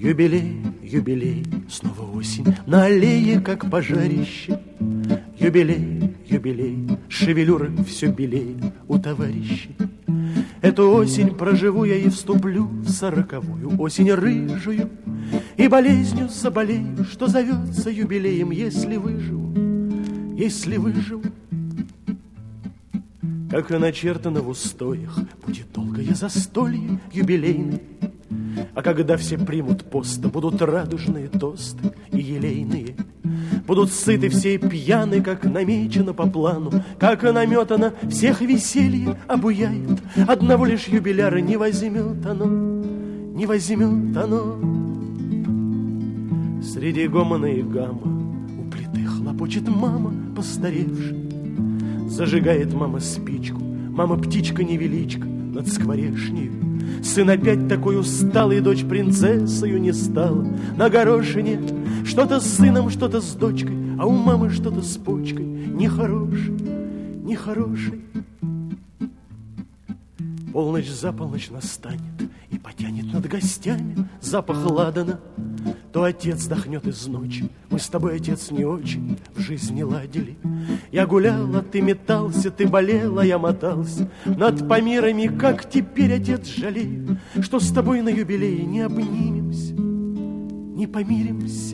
Юбилей, юбилей, снова осень, на аллее, как пожарище. Юбилей, юбилей, шевелюра все белее у товарищей. Эту осень проживу я и вступлю в 40-ю осень рыжую, и болезнью заболею, что зовется юбилеем, если выживу, если выживу. Как и начертано в устоях, будет долгое застолье юбилейное. А когда все примут пост, будут радужные тосты и елейные. Будут сыты все и пьяны, как намечено по плану, как и наметано, всех веселье обуяет. Одного лишь юбиляра не возьмет оно, не возьмет оно. Среди гомона и гамма у плиты хлопочет мама, постаревшая. Зажигает мама спичку, мама птичка-невеличка над скворечнею. Сын опять такой усталый, дочь принцессою не стала. На горошине что-то с сыном, что-то с дочкой, а у мамы что-то с почкой. Нехороший, нехороший. Полночь за полночь настанет и потянет над гостями запах ладана. То отец дохнет из ночи. Мы с тобой, отец, не очень в жизни ладили. Я гулял, а ты метался, ты болел, а я мотался над помирами. Как теперь, отец, жалею, что с тобой на юбилее не обнимемся, не помиримся.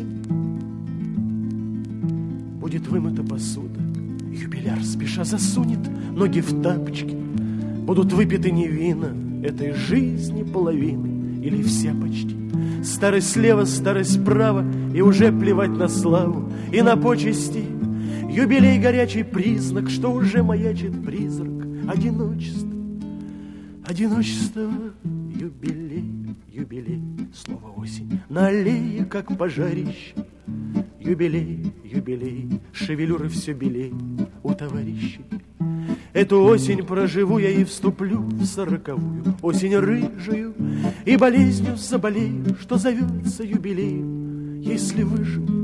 Будет вымыта посуда, юбиляр спеша засунет ноги в тапочки. Будут выпиты не вина этой жизни половины или все почти. Старость слева, старость справа, и уже плевать на славу и на почести. Юбилей горячий признак, что уже маячит призрак одиночества. Одиночество, юбилей, юбилей, снова осень на аллее, как пожарище. Юбилей, юбилей, шевелюры все белей у товарищей. Эту осень проживу я и вступлю в 40-ю осень рыжую, и болезнью заболею, что зовется юбилеем, если выживу.